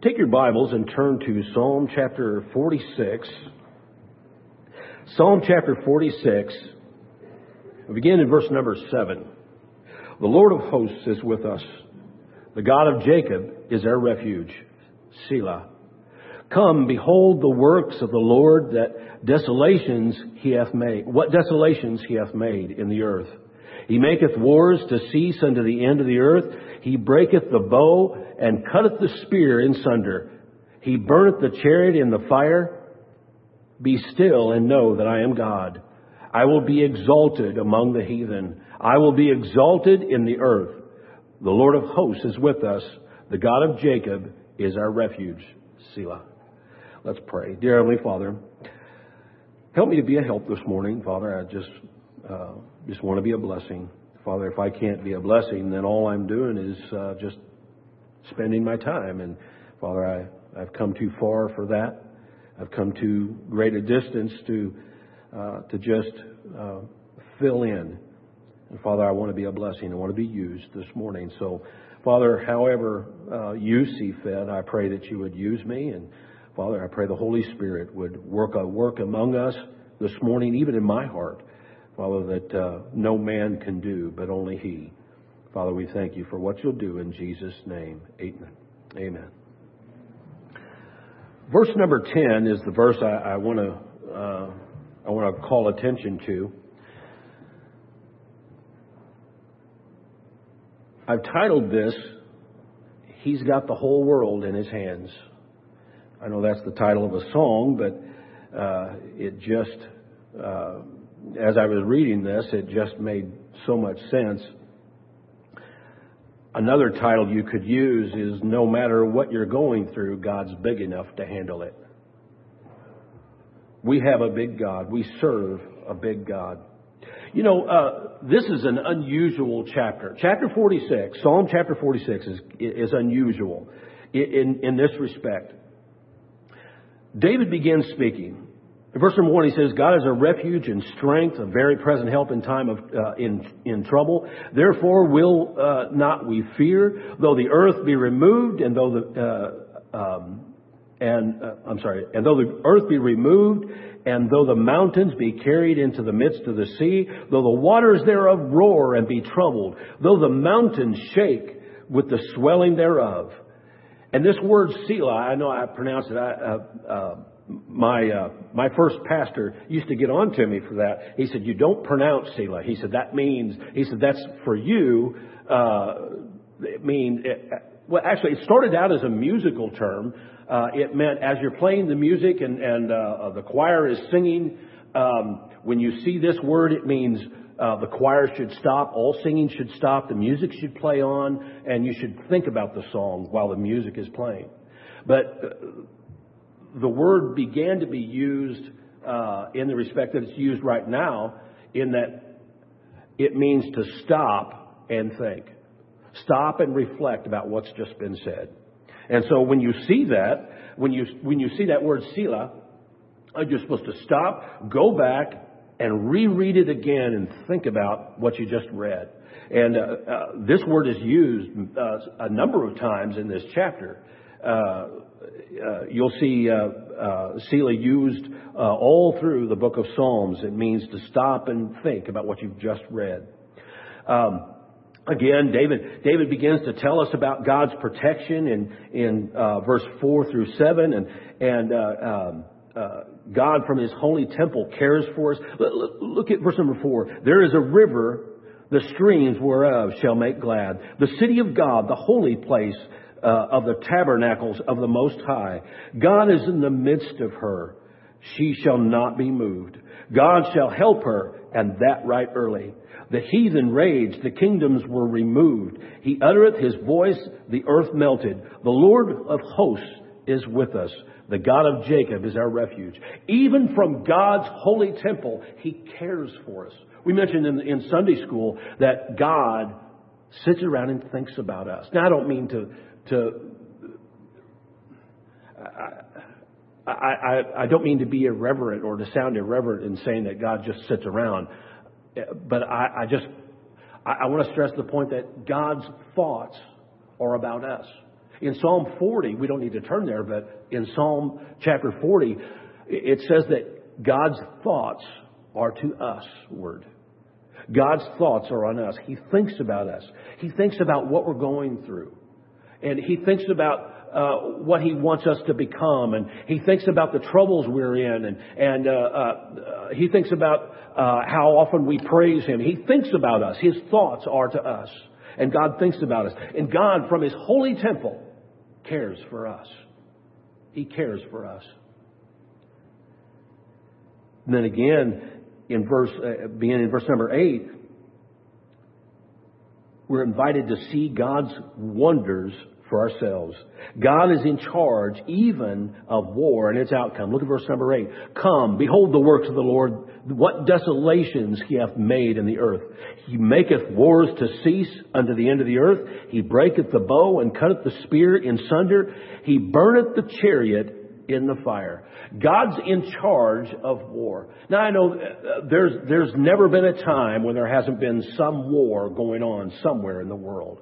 Take your Bibles and turn to Psalm chapter 46. Psalm chapter 46. We begin in verse number 7. The Lord of hosts is with us. The God of Jacob is our refuge. Selah. Come, behold the works of the Lord, that desolations he hath made. What desolations he hath made in the earth. He maketh wars to cease unto the end of the earth. He breaketh the bow and cutteth the spear in sunder. He burneth the chariot in the fire. Be still and know that I am God. I will be exalted among the heathen. I will be exalted in the earth. The Lord of hosts is with us. The God of Jacob is our refuge. Selah. Let's pray. Dear Heavenly Father, help me to be a help this morning. Father, I just want to be a blessing. Father, if I can't be a blessing, then all I'm doing is just spending my time. And Father, I've come too far for that. I've come too great a distance to just fill in. And Father, I want to be a blessing. I want to be used this morning. So, Father, however you see fit, I pray that you would use me. And Father, I pray the Holy Spirit would work among us this morning, even in my heart. Father, that no man can do, but only He. Father, we thank you for what you'll do in Jesus' name. Amen. Amen. Verse number 10 is the verse I want to call attention to. I've titled this, He's Got the Whole World in His Hands. I know that's the title of a song, but it just... as I was reading this, it just made so much sense. Another title you could use is, no matter what you're going through, God's big enough to handle it. We have a big God. We serve a big God. You know, this is an unusual chapter. Chapter 46, Psalm chapter 46 is unusual in this respect. David begins speaking. In verse number 1, he says, God is a refuge and strength, a very present help in time of in trouble. Therefore will not we fear, though the earth be removed, and though the earth be removed, and though the mountains be carried into the midst of the sea, though the waters thereof roar and be troubled, though the mountains shake with the swelling thereof. And this word Selah, I know I pronounce it. My first pastor used to get on to me for that. He said, you don't pronounce Selah. He said, that's for you. Actually, it started out as a musical term. It meant as you're playing the music and the choir is singing, when you see this word, it means the choir should stop, all singing should stop, the music should play on, and you should think about the song while the music is playing. But the word began to be used in the respect that it's used right now, in that it means to stop and think. Stop and reflect about what's just been said. And so when you see that, when you see that word Selah, you're supposed to stop, go back, and reread it again and think about what you just read. And this word is used a number of times in this chapter. You'll see Selah used all through the book of Psalms. It means to stop and think about what you've just read. Again, David begins to tell us about God's protection in verse 4 through 7, and God from His holy temple cares for us. Look at verse number 4. There is a river, the streams whereof shall make glad. The city of God, the holy place of the tabernacles of the Most High. God is in the midst of her. She shall not be moved. God shall help her, and that right early. The heathen raged, the kingdoms were removed. He uttereth His voice, the earth melted. The Lord of hosts is with us. The God of Jacob is our refuge. Even from God's holy temple, He cares for us. We mentioned in Sunday school that God sits around and thinks about us. Now, I don't mean I don't mean to be irreverent or to sound irreverent in saying that God just sits around. But I want to stress the point that God's thoughts are about us. In Psalm 40, we don't need to turn there, but in Psalm chapter 40, it says that God's thoughts are to us, word. God's thoughts are on us. He thinks about us. He thinks about what we're going through. And He thinks about what He wants us to become. And He thinks about the troubles we're in. And He thinks about how often we praise Him. He thinks about us. His thoughts are to us. And God thinks about us. And God, from His holy temple, cares for us. He cares for us. And then again, beginning in verse number 8, we're invited to see God's wonders for ourselves. God is in charge even of war and its outcome. Look at verse number 8. Come, behold the works of the Lord, what desolations He hath made in the earth. He maketh wars to cease unto the end of the earth. He breaketh the bow and cutteth the spear in sunder. He burneth the chariot in the fire. God's in charge of war. Now I know there's never been a time when there hasn't been some war going on somewhere in the world.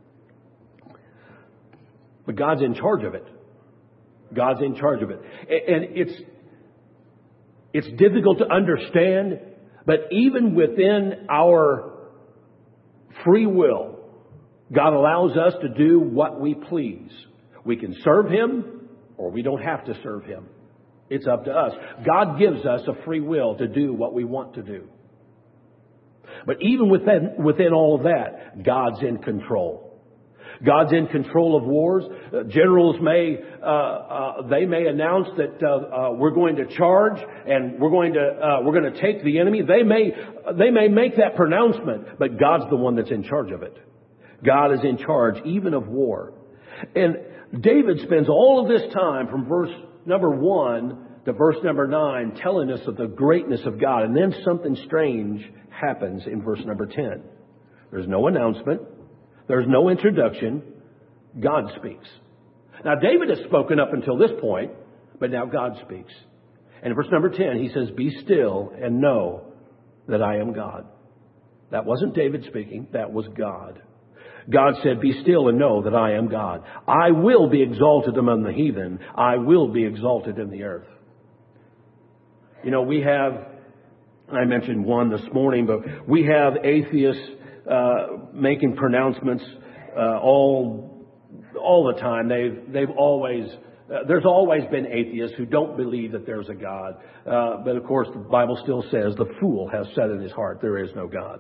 But God's in charge of it. God's in charge of it. And it's difficult to understand, but even within our free will, God allows us to do what we please. We can serve Him, or we don't have to serve Him. It's up to us. God gives us a free will to do what we want to do. But even within all of that, God's in control. God's in control of wars. Generals may announce that we're going to charge and we're going to take the enemy. They may make that pronouncement, but God's the one that's in charge of it. God is in charge even of war. And David spends all of this time from verse number 1 to verse number 9 telling us of the greatness of God. And then something strange happens in verse number 10. There's no announcement. There's no introduction. God speaks. Now, David has spoken up until this point, but now God speaks. And in verse number 10, he says, "Be still and know that I am God." That wasn't David speaking. That was God. God said, "Be still and know that I am God. I will be exalted among the heathen. I will be exalted in the earth." You know, I mentioned one this morning, but we have atheists making pronouncements all the time. They've always there's always been atheists who don't believe that there's a God. But of course, the Bible still says the fool has said in his heart, there is no God.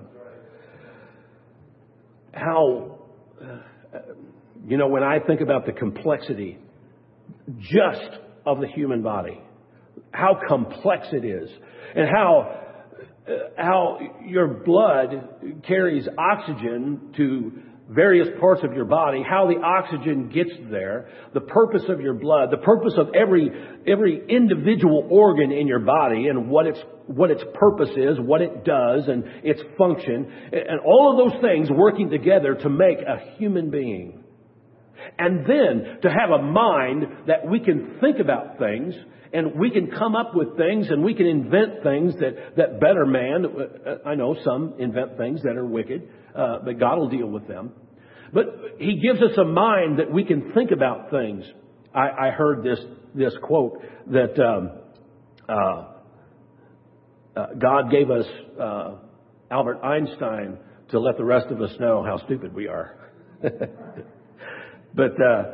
When I think about the complexity just of the human body, how complex it is, and how your blood carries oxygen to various parts of your body, how the oxygen gets there, the purpose of your blood, the purpose of every individual organ in your body, and what its purpose is, what it does, and its function, and all of those things working together to make a human being. And then to have a mind that we can think about things, and we can come up with things, and we can invent things that better man. I know some invent things that are wicked, but God will deal with them. But He gives us a mind that we can think about things. I heard this quote that God gave us Albert Einstein to let the rest of us know how stupid we are. But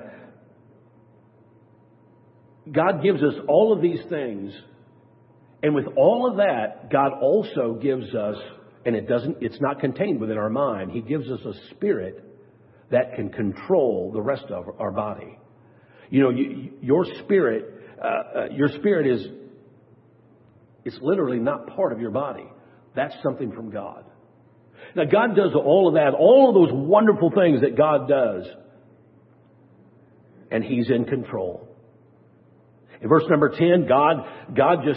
God gives us all of these things, and with all of that, God also gives us, and it's not contained within our mind, He gives us a spirit that can control the rest of our body. Your spirit is, it's literally not part of your body. That's something from God. Now, God does all of that, all of those wonderful things that God does, and He's in control. In verse number 10, God just,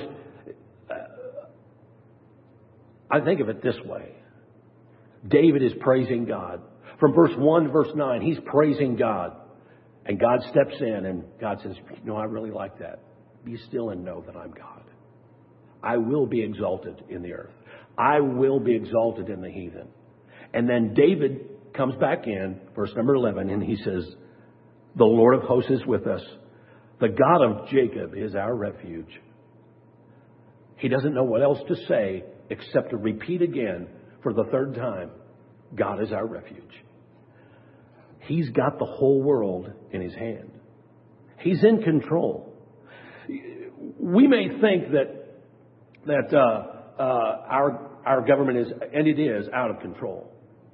I think of it this way. David is praising God. From verse 1 to verse 9, he's praising God. And God steps in and God says, I really like that. Be still and know that I'm God. I will be exalted in the earth. I will be exalted in the heathen. And then David comes back in, verse number 11, and he says, The Lord of hosts is with us. The God of Jacob is our refuge. He doesn't know what else to say except to repeat again for the third time, God is our refuge. He's got the whole world in His hand. He's in control. We may think that our government is, and it is, out of control.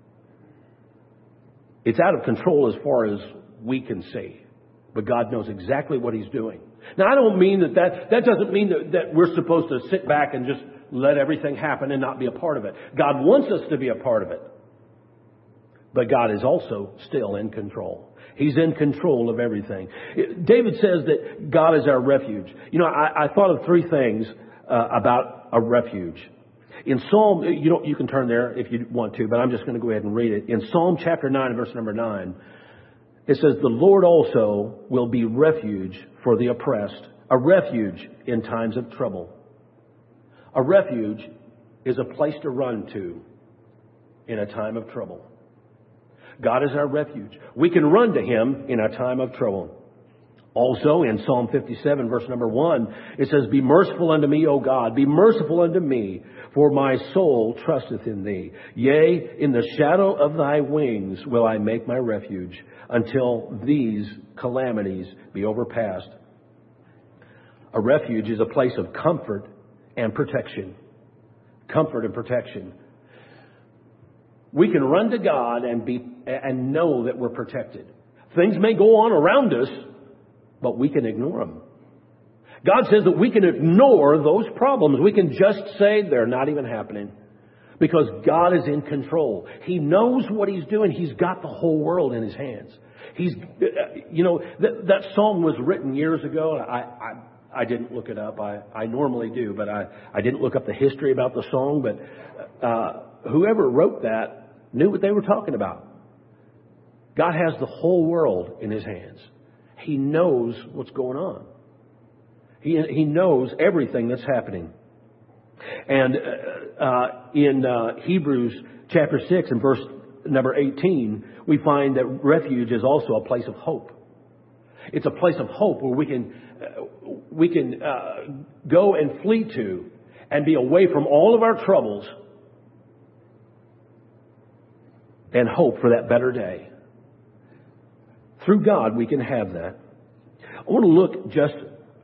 It's out of control as far as we can see. But God knows exactly what He's doing. Now, I don't mean that doesn't mean that we're supposed to sit back and just let everything happen and not be a part of it. God wants us to be a part of it. But God is also still in control. He's in control of everything. David says that God is our refuge. You know, I thought of three things about a refuge. In Psalm, you can turn there if you want to, but I'm just going to go ahead and read it. In Psalm chapter 9, verse number 9, it says, the Lord also will be refuge for the oppressed, a refuge in times of trouble. A refuge is a place to run to in a time of trouble. God is our refuge. We can run to Him in a time of trouble. Also in Psalm 57, verse number 1, it says, be merciful unto me, O God, be merciful unto me, for my soul trusteth in Thee. Yea, in the shadow of Thy wings will I make my refuge, until these calamities be overpassed. A refuge is a place of comfort and protection. Comfort and protection. We can run to God and know that we're protected. Things may go on around us, but we can ignore them. God says that we can ignore those problems. We can just say they're not even happening because God is in control. He knows what He's doing. He's got the whole world in His hands. That song was written years ago. I didn't look it up. I normally do, but I didn't look up the history about the song. But whoever wrote that knew what they were talking about. God has the whole world in His hands. He knows what's going on. He knows everything that's happening. And in Hebrews chapter 6 and verse number 18, we find that refuge is also a place of hope. It's a place of hope where we can go and flee to and be away from all of our troubles and hope for that better day. Through God, we can have that. I want to look just,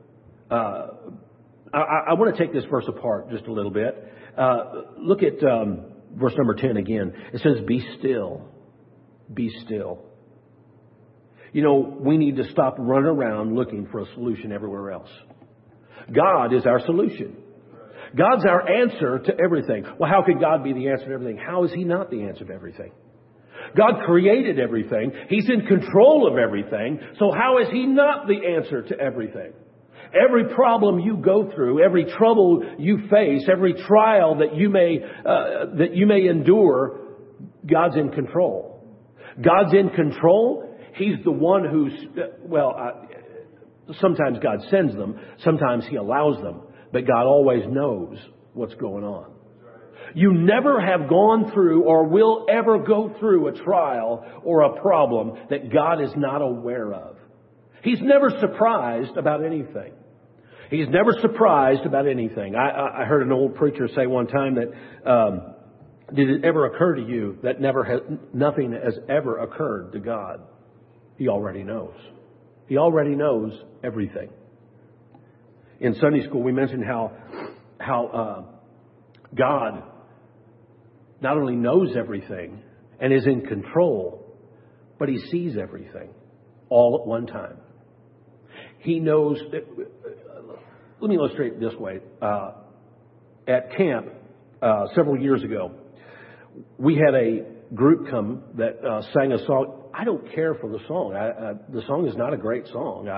I want to take this verse apart just a little bit. Look at verse number 10 again. It says, be still. Be still. You know, we need to stop running around looking for a solution everywhere else. God is our solution. God's our answer to everything. Well, how could God be the answer to everything? How is He not the answer to everything? God created everything. He's in control of everything. So how is He not the answer to everything? Every problem you go through, every trouble you face, every trial that you may endure, God's in control. God's in control. He's the one who's, sometimes God sends them. Sometimes He allows them. But God always knows what's going on. You never have gone through or will ever go through a trial or a problem that God is not aware of. He's never surprised about anything. He's never surprised about anything. I heard an old preacher say one time that, did it ever occur to you that nothing has ever occurred to God? He already knows. He already knows everything. In Sunday school, we mentioned how God not only knows everything and is in control, but He sees everything all at one time. He knows. Let me illustrate it this way. At camp several years ago, we had a group come that sang a song. I don't care for the song. The song is not a great song.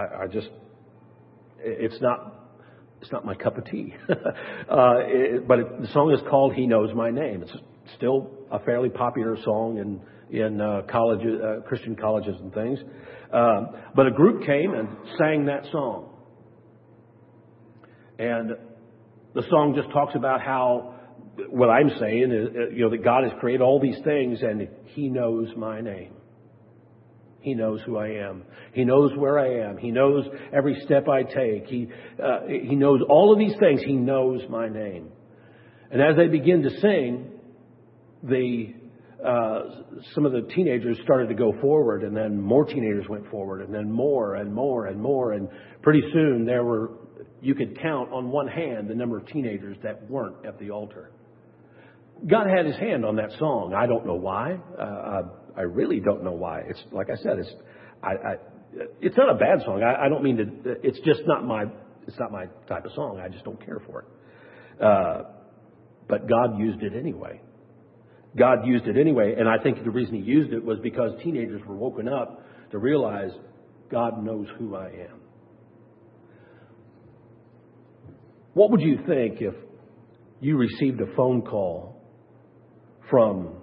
It's not my cup of tea. The song is called "He Knows My Name." It's still a fairly popular song in colleges, Christian colleges and things. But a group came and sang that song. And the song just talks about how, what I'm saying is, that God has created all these things and He knows my name. He knows who I am. He knows where I am. He knows every step I take. He knows all of these things. He knows my name. And as they begin to sing, some of the teenagers started to go forward, and then more teenagers went forward, and then more and more and more. And pretty soon you could count on one hand the number of teenagers that weren't at the altar. God had His hand on that song. I don't know why. I really don't know why. It's like I said. It's not a bad song. I don't mean to. It's just not my. It's not my type of song. I just don't care for it. But God used it anyway. God used it anyway, and I think the reason He used it was because teenagers were woken up to realize God knows who I am. What would you think if you received a phone call from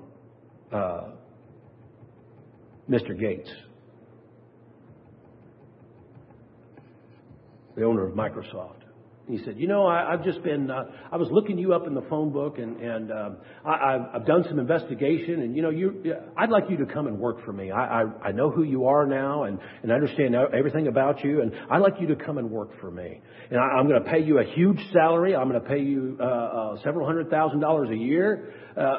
Mr. Gates, the owner of Microsoft? He said, I've just been, I was looking you up in the phone book, and I've done some investigation, and, I'd like you to come and work for me. I know who you are now, and I understand everything about you, and I'd like you to come and work for me. And I'm going to pay you a huge salary. I'm going to pay you several $100,000 a year.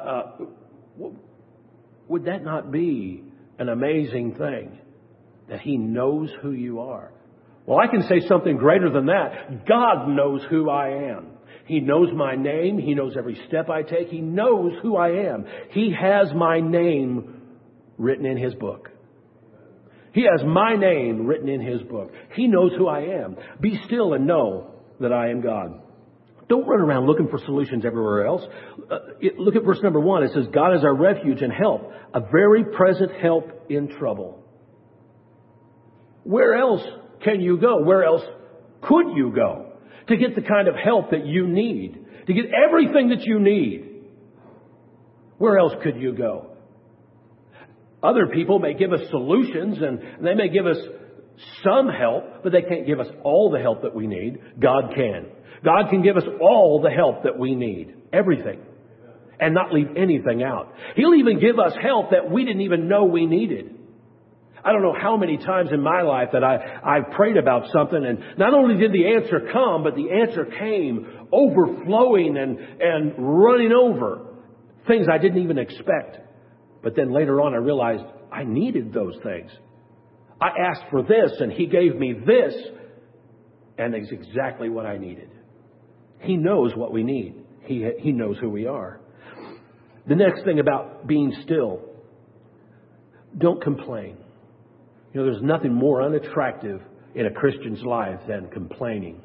Would that not be an amazing thing, that He knows who you are? Well, I can say something greater than that. God knows who I am. He knows my name. He knows every step I take. He knows who I am. He has my name written in His book. He has my name written in His book. He knows who I am. Be still and know that I am God. Don't run around looking for solutions everywhere else. Look at verse number 1. It says, God is our refuge and help, a very present help in trouble. Where else can you go? Where else could you go to get the kind of help that you need? To get everything that you need? Where else could you go? Other people may give us solutions, and they may give us some help, but they can't give us all the help that we need. God can. God can give us all the help that we need. Everything. And not leave anything out. He'll even give us help that we didn't even know we needed. I don't know how many times in my life that I've prayed about something, and not only did the answer come, but the answer came overflowing and running over things I didn't even expect. But then later on I realized I needed those things. I asked for this and He gave me this, and it's exactly what I needed. He knows what we need. He knows who we are. The next thing about being still, don't complain. There's nothing more unattractive in a Christian's life than complaining.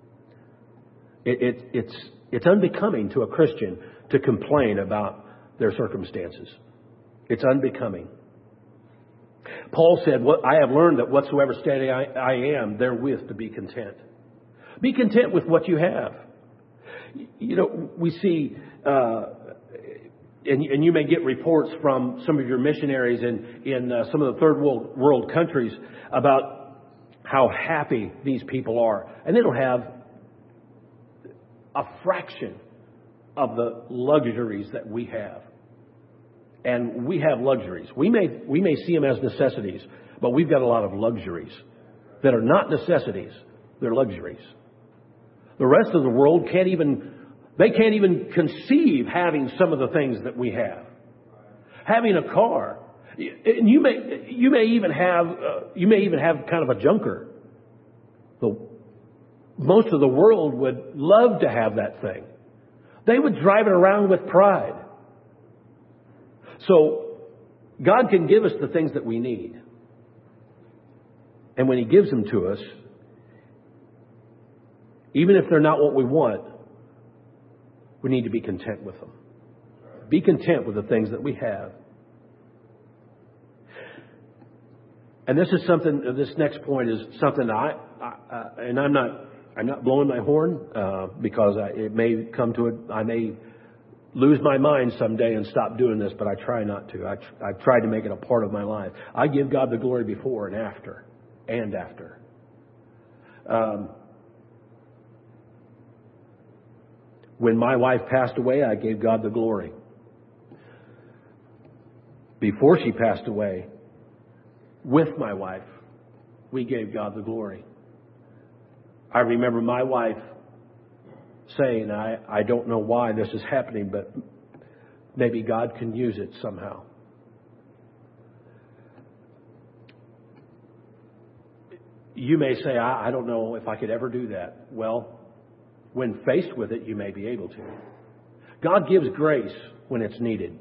It's unbecoming to a Christian to complain about their circumstances. It's unbecoming. Paul said, I have learned that whatsoever state I am, therewith to be content. Be content with what you have. We see... And you may get reports from some of your missionaries in some of the third world countries about how happy these people are. And they don't have a fraction of the luxuries that we have. And we have luxuries. We may see them as necessities, but we've got a lot of luxuries that are not necessities. They're luxuries. The rest of the world can't even conceive having some of the things that we have. Having a car. And you may even have kind of a junker. Most of the world would love to have that thing. They would drive it around with pride. So God can give us the things that we need. And when He gives them to us, even if they're not what we want, we need to be content with them. Be content with the things that we have. And this next point is something and I'm not blowing my horn because it may come to it. I may lose my mind someday and stop doing this, but I try not to. I've tried to make it a part of my life. I give God the glory before and after. When my wife passed away, I gave God the glory. Before she passed away, with my wife, we gave God the glory. I remember my wife saying, I don't know why this is happening, but maybe God can use it somehow. You may say, I don't know if I could ever do that. Well, when faced with it, you may be able to. God gives grace when it's needed.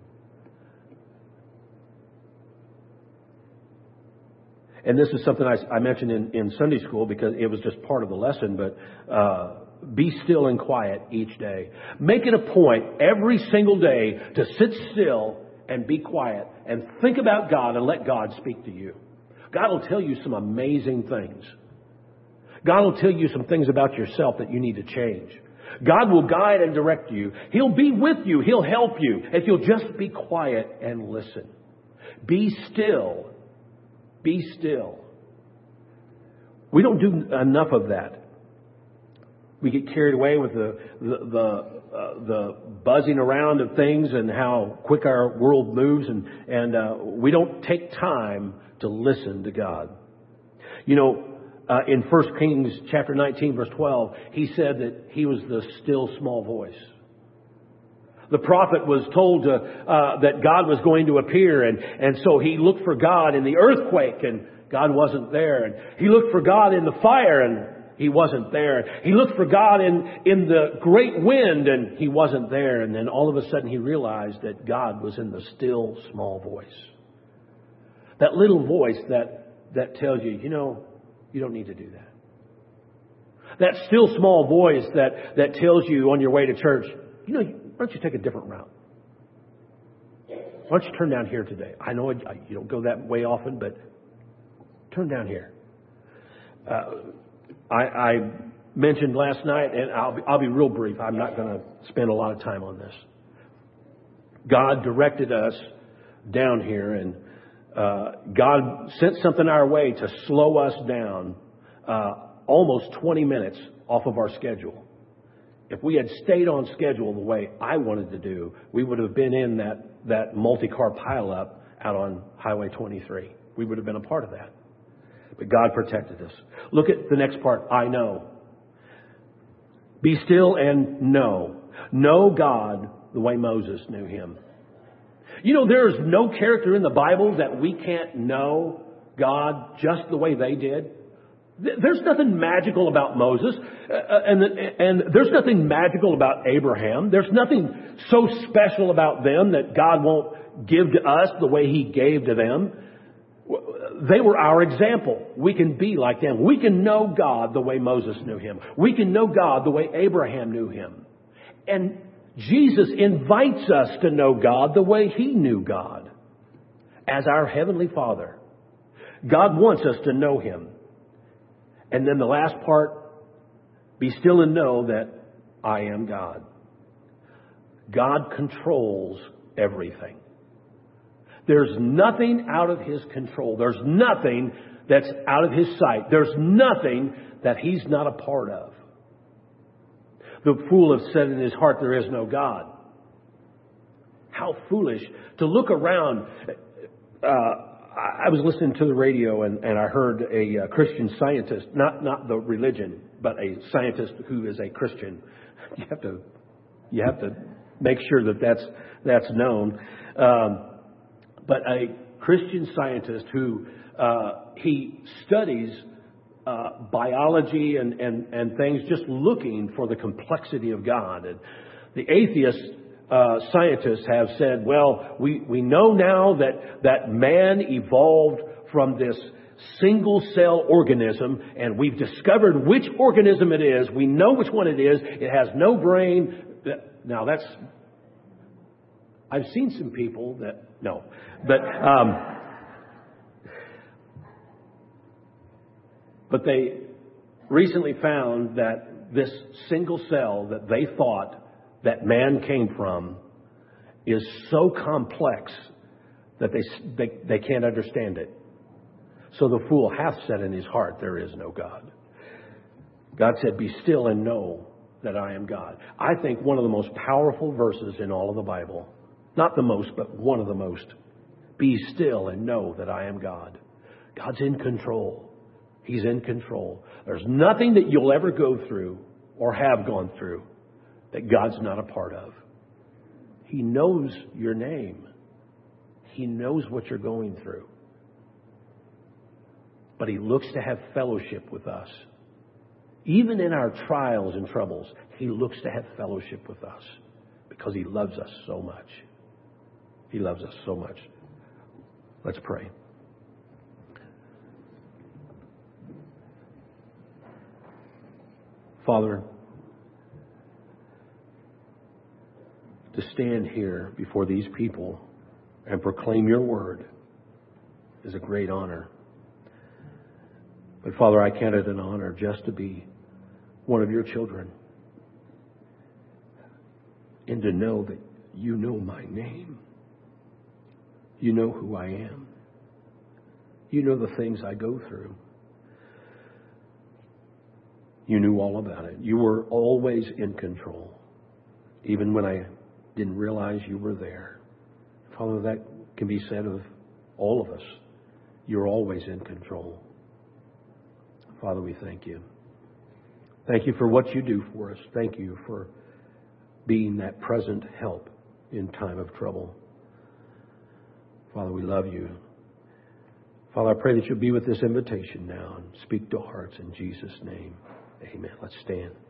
And this is something I mentioned in Sunday school because it was just part of the lesson, but be still and quiet each day. Make it a point every single day to sit still and be quiet and think about God and let God speak to you. God will tell you some amazing things. God will tell you some things about yourself that you need to change. God will guide and direct you. He'll be with you. He'll help you if you'll just be quiet and listen. Be still. Be still. We don't do enough of that. We get carried away with the buzzing around of things and how quick our world moves, and we don't take time to listen to God. You know, in 1 Kings chapter 19, verse 12, he said that he was the still small voice. The prophet was told that God was going to appear, and so he looked for God in the earthquake, and God wasn't there. And he looked for God in the fire, and He wasn't there. He looked for God in the great wind, and He wasn't there. And then all of a sudden he realized that God was in the still small voice. That little voice that tells you, you know, you don't need to do that. That still small voice that tells you on your way to church, you know, why don't you take a different route? Why don't you turn down here today? I know you don't go that way often, but turn down here. I mentioned last night, and I'll be real brief. I'm not going to spend a lot of time on this. God directed us down here, and God sent something our way to slow us down almost 20 minutes off of our schedule. If we had stayed on schedule the way I wanted to do, we would have been in that multi-car pileup out on Highway 23. We would have been a part of that. But God protected us. Look at the next part. I know. Be still and know. Know God the way Moses knew Him. You know, there is no character in the Bible that we can't know God just the way they did. There's nothing magical about Moses, and there's nothing magical about Abraham. There's nothing so special about them that God won't give to us the way He gave to them. They were our example. We can be like them. We can know God the way Moses knew Him. We can know God the way Abraham knew Him. And Jesus invites us to know God the way He knew God as our Heavenly Father. God wants us to know Him. And then the last part, be still and know that I am God. God controls everything. There's nothing out of His control. There's nothing that's out of His sight. There's nothing that He's not a part of. The fool has said in his heart, there is no God. How foolish to look around. I was listening to the radio and I heard a Christian scientist, not the religion, but a scientist who is a Christian. You have to make sure that that's known. But a Christian scientist who he studies biology and things, just looking for the complexity of God. And the atheist scientists have said, well, we know now that man evolved from this single cell organism, and we've discovered which organism it is. We know which one it is. It has no brain. Now I've seen some people that, no, but they recently found that this single cell that they thought that man came from is so complex that they can't understand it. So the fool hath said in his heart, there is no God. God said, be still and know that I am God. I think one of the most powerful verses in all of the Bible, not the most, but one of the most. Be still and know that I am God. God's in control. He's in control. There's nothing that you'll ever go through or have gone through that God's not a part of. He knows your name. He knows what you're going through. But He looks to have fellowship with us. Even in our trials and troubles, He looks to have fellowship with us because He loves us so much. He loves us so much. Let's pray. Father, to stand here before these people and proclaim your word is a great honor. But Father, I count it an honor just to be one of your children and to know that you know my name. You know who I am. You know the things I go through. You knew all about it. You were always in control, even when I didn't realize you were there. Father, that can be said of all of us. You're always in control. Father, we thank you. Thank you for what you do for us. Thank you for being that present help in time of trouble. Father, we love you. Father, I pray that you'll be with this invitation now and speak to hearts in Jesus' name. Amen. Let's stand.